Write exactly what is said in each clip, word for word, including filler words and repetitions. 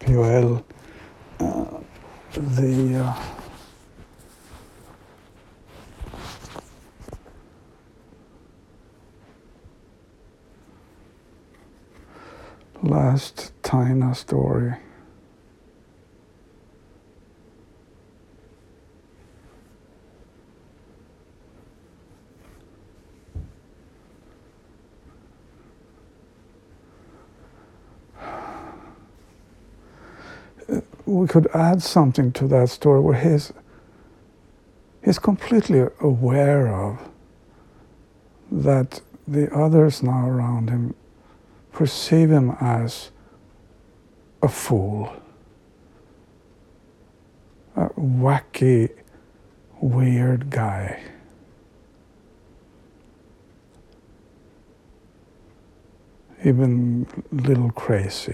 Joel, uh, the uh, last Taina story. We could add something to that story where he's, he's completely aware of that the others now around him perceive him as a fool, a wacky, weird guy. Even a little crazy.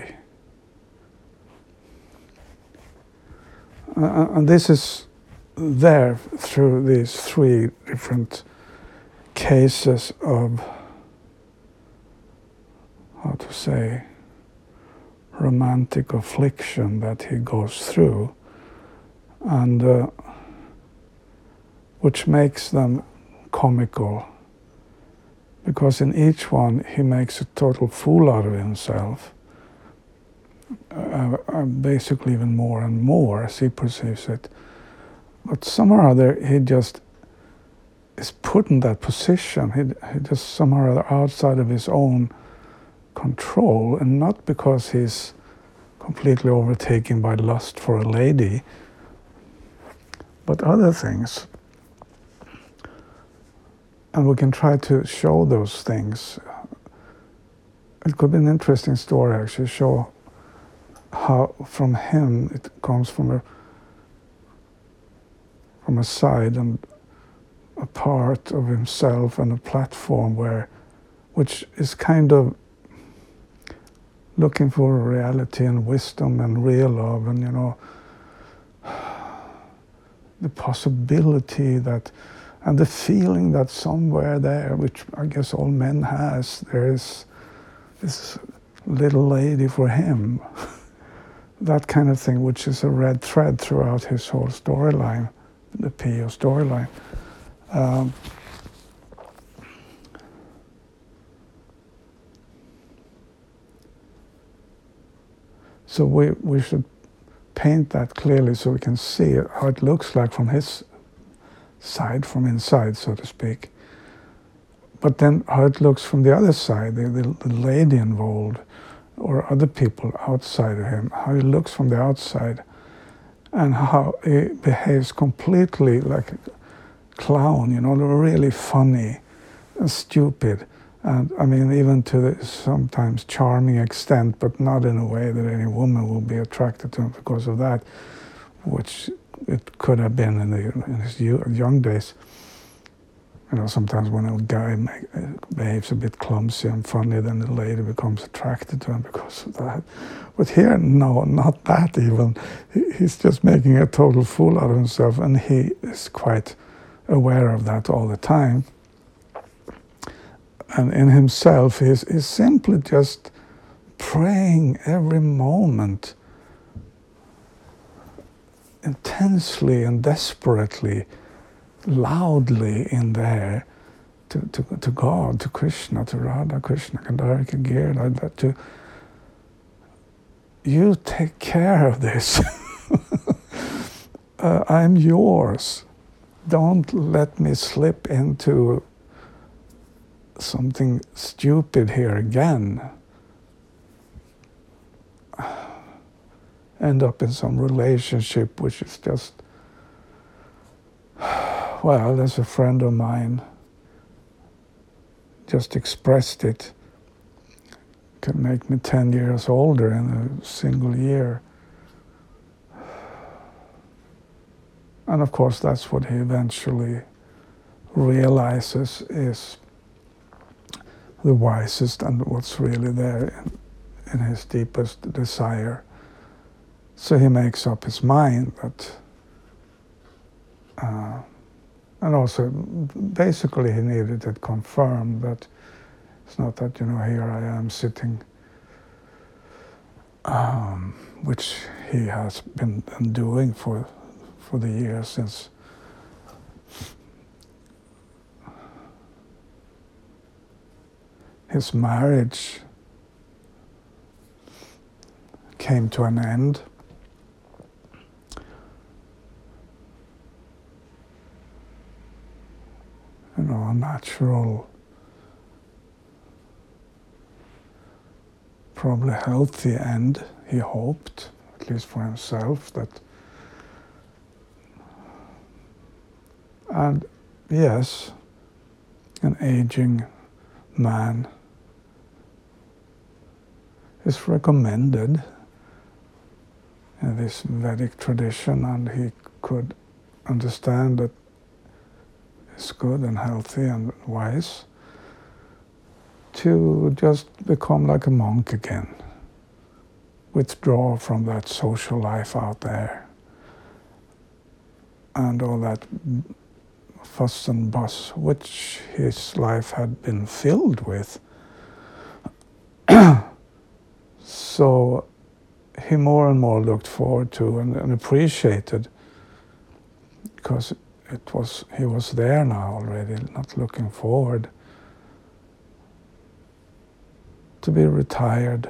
Uh, and this is there through these three different cases of, how to say, romantic affliction that he goes through, and uh, which makes them comical, because in each one he makes a total fool out of himself, uh, uh, basically even more and more as he perceives it. But somehow or other he just is put in that position. He, he just somehow or other outside of his own control, and not because he's completely overtaken by lust for a lady, but other things. And we can try to show those things. It could be an interesting story, actually, show how from him it comes from a from a side and a part of himself and a platform where, which is kind of looking for reality and wisdom and real love, and you know, the possibility that, and the feeling that somewhere there, which I guess all men has, there is this little lady for him. That kind of thing, which is a red thread throughout his whole storyline, the P O storyline. Um, so we, we should paint that clearly so we can see how it looks like from his side, from inside, so to speak. But then how it looks from the other side, the, the, the lady involved, or other people outside of him, how he looks from the outside, and how he behaves completely like a clown, you know, really funny and stupid. And I mean, even to the sometimes charming extent, but not in a way that any woman will be attracted to him because of that, which it could have been in, the, in his young days. You know, sometimes when a guy make, behaves a bit clumsy and funny, then the lady becomes attracted to him because of that. But here, no, not that even. He, he's just making a total fool out of himself, and he is quite aware of that all the time. And in himself, he's, he's simply just praying every moment, intensely and desperately, loudly in there, to, to, to God, to Krishna, to Radha, Krishna, Kandarika, Girda, to, you take care of this. uh, I'm yours. Don't let me slip into something stupid here again. End up in some relationship which is just, well, there's a friend of mine just expressed it. Can make me ten years older in a single year. And of course, that's what he eventually realizes is the wisest and what's really there in, in his deepest desire. So he makes up his mind that, uh, and also basically he needed it confirmed that it's not that, you know, here I am sitting um, which he has been doing for for the years since his marriage came to an end. You know, a natural, probably healthy end, he hoped, at least for himself, that. And yes, an aging man is recommended in this Vedic tradition, and he could understand that it's good and healthy and wise to just become like a monk again, withdraw from that social life out there and all that fuss and buzz which his life had been filled with. So he more and more looked forward to and, and appreciated, because it was he was there now already, not looking forward, to be retired,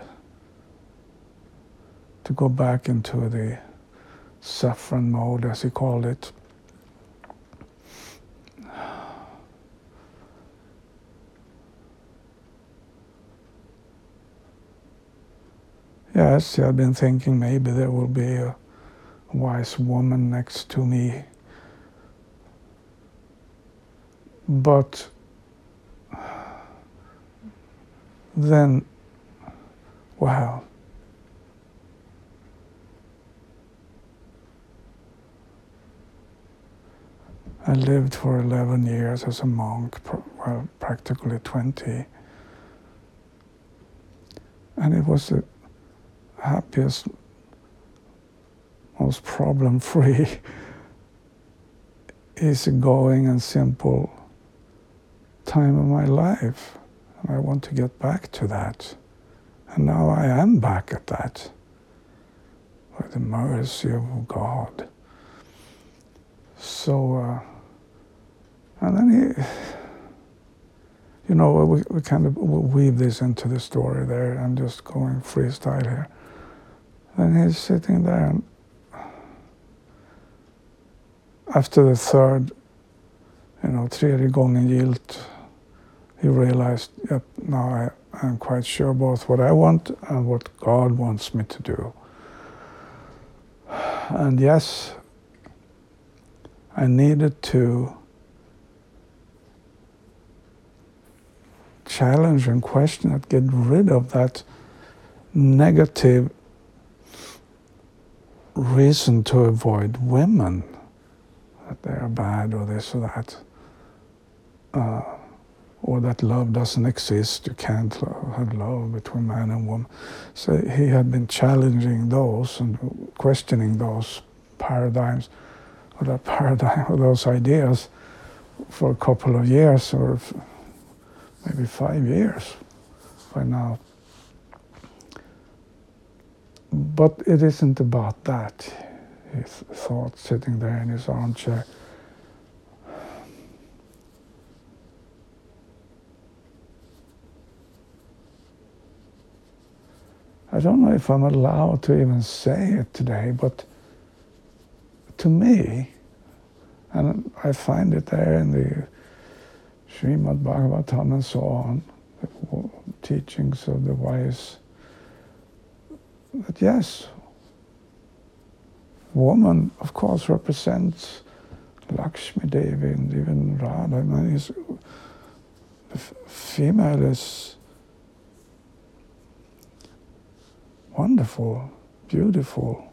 to go back into the saffron mode, as he called it. Yes, he had been thinking maybe there will be a wise woman next to me. But then, well, I lived for eleven years as a monk, well, practically twenty. And it was the happiest, most problem-free, easygoing and simple time of my life. And I want to get back to that. And now I am back at that, by the mercy of God. So, uh, and then he, you know, we, we kind of weave this into the story there. I'm just going freestyle here. And he's sitting there, and after the third, you know, tredje gången gillt, he realized, yep, now I, I'm quite sure both what I want and what God wants me to do. And yes, I needed to challenge and question it, get rid of that negative reason to avoid women, that they are bad or this or that, uh, or that love doesn't exist, you can't have love between man and woman. So he had been challenging those and questioning those paradigms, or that paradigm, or those ideas for a couple of years, or maybe five years by now. But it isn't about that, he thought, sitting there in his armchair. I don't know if I'm allowed to even say it today, but to me, and I find it there in the Srimad Bhagavatam and so on, the teachings of the wise, that yes, woman, of course, represents Lakshmi Devi and even Radha. I mean, is, the female is wonderful, beautiful.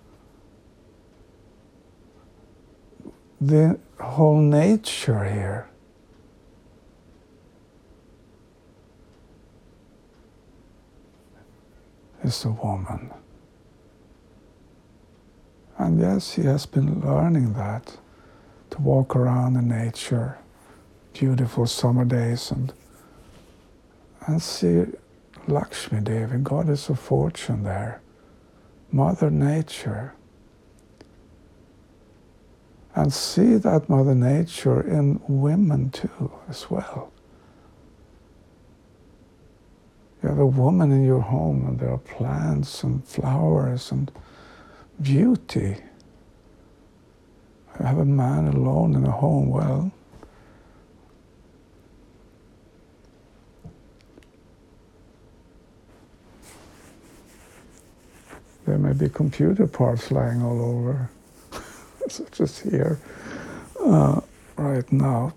The whole nature here is a woman. And yes, he has been learning that, to walk around in nature, beautiful summer days, and and see Lakshmi Devi, goddess of fortune there, Mother Nature, and see that Mother Nature in women too as well. You have a woman in your home and there are plants and flowers and beauty. You have a man alone in a home, well, there may be computer parts lying all over, such as here, uh, right now,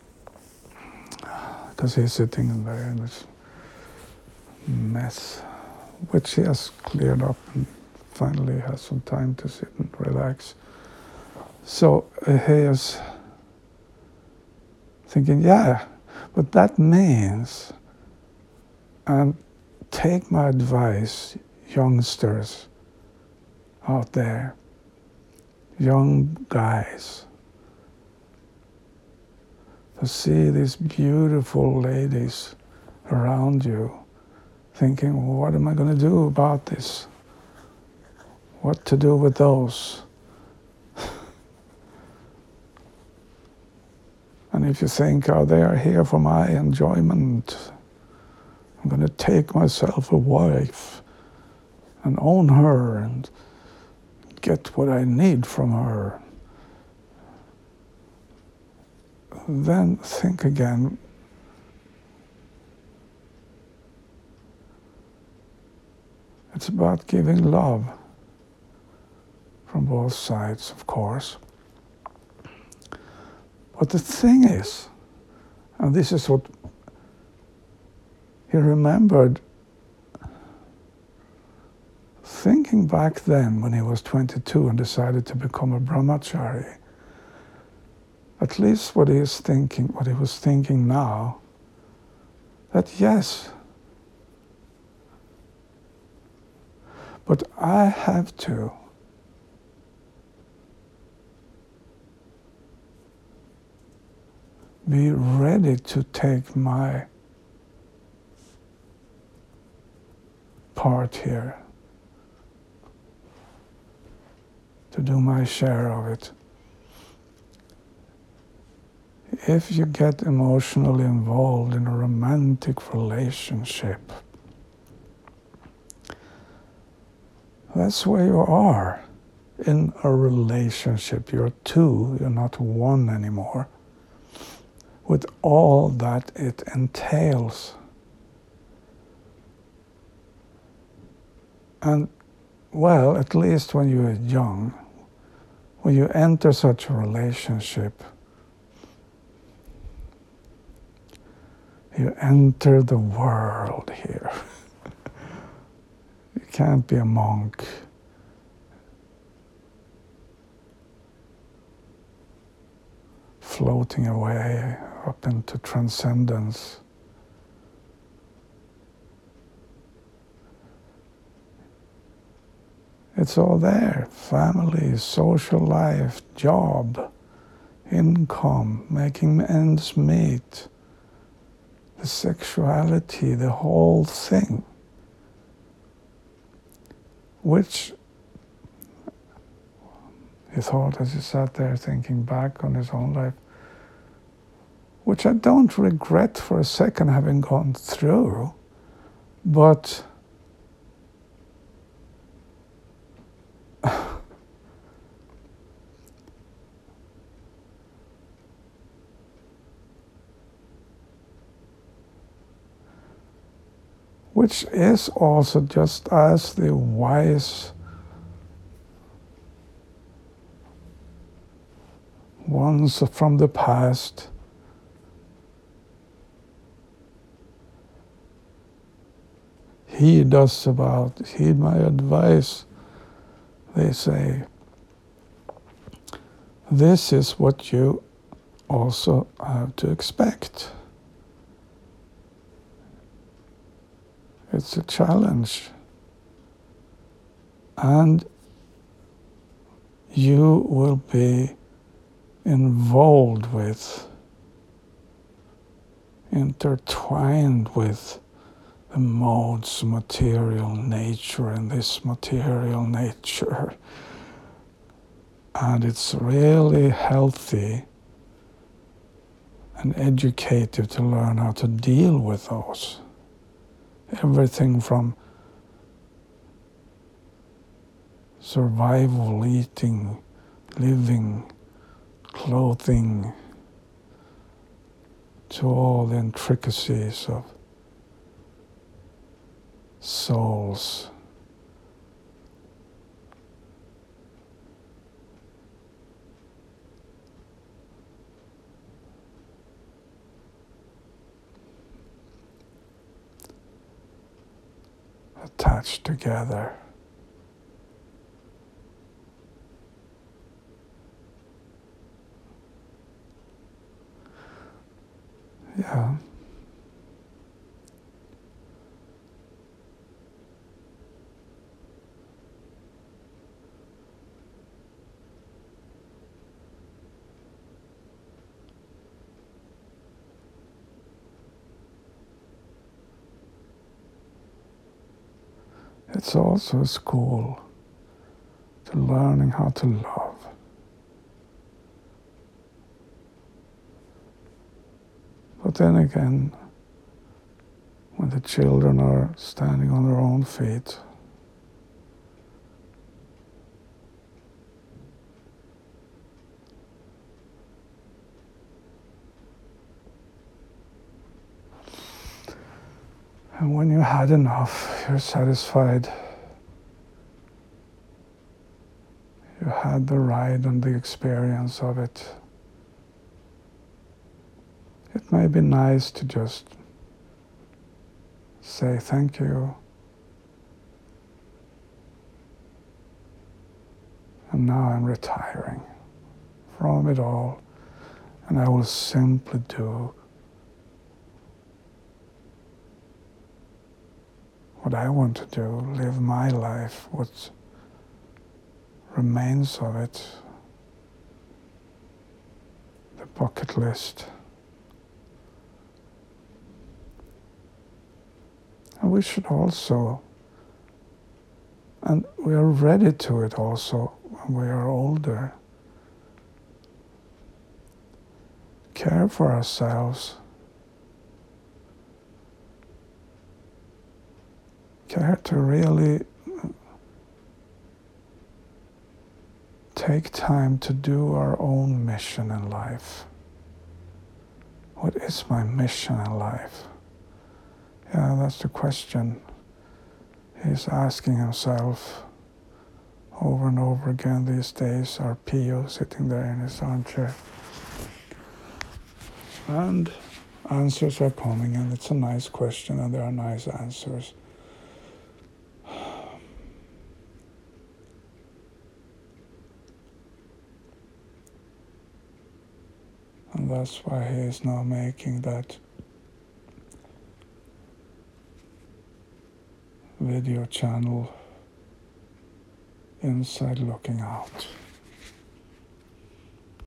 because he's sitting in there in this mess, which he has cleared up and finally has some time to sit and relax. So uh, he is thinking, yeah, but that means, and take my advice, youngsters out there, young guys, to see these beautiful ladies around you, thinking, well, what am I going to do about this? What to do with those? And if you think, oh, they are here for my enjoyment, I'm going to take myself a wife and own her and get what I need from her, then think again. It's about giving love from both sides, of course. But the thing is, and this is what he remembered thinking back then when he was twenty-two and decided to become a brahmachari, at least what he is thinking, what he was thinking now, that yes, but I have to be ready to take my part here, to do my share of it. If you get emotionally involved in a romantic relationship, that's where you are in a relationship. You're two, you're not one anymore, with all that it entails. And, well, at least when you're young, when you enter such a relationship, you enter the world here. You can't be a monk. Floating away up into transcendence. It's all there. Family, social life, job, income, making ends meet, the sexuality, the whole thing. Which he thought as he sat there thinking back on his own life, which I don't regret for a second having gone through, but which is also just as the wise ones from the past heed us about, heed my advice, they say. This is what you also have to expect. It's a challenge. And you will be involved with, intertwined with the modes, material nature and this material nature. And it's really healthy and educative to learn how to deal with those. Everything from survival, eating, living, clothing, to all the intricacies of souls. Attached together. Yeah. It's also a school to learning how to love. But then again, when the children are standing on their own feet, and when you had enough, you're satisfied. You had the ride and the experience of it. It may be nice to just say thank you. And now I'm retiring from it all, and I will simply do what I want to do, live my life, what remains of it, the bucket list. And we should also, and we are ready to it also when we are older, care for ourselves, care to really take time to do our own mission in life. What is my mission in life? Yeah, that's the question he's asking himself over and over again these days, our Pio sitting there in his armchair. And answers are coming, and it's a nice question, and there are nice answers. And that's why he is now making that video channel, Inside Looking Out.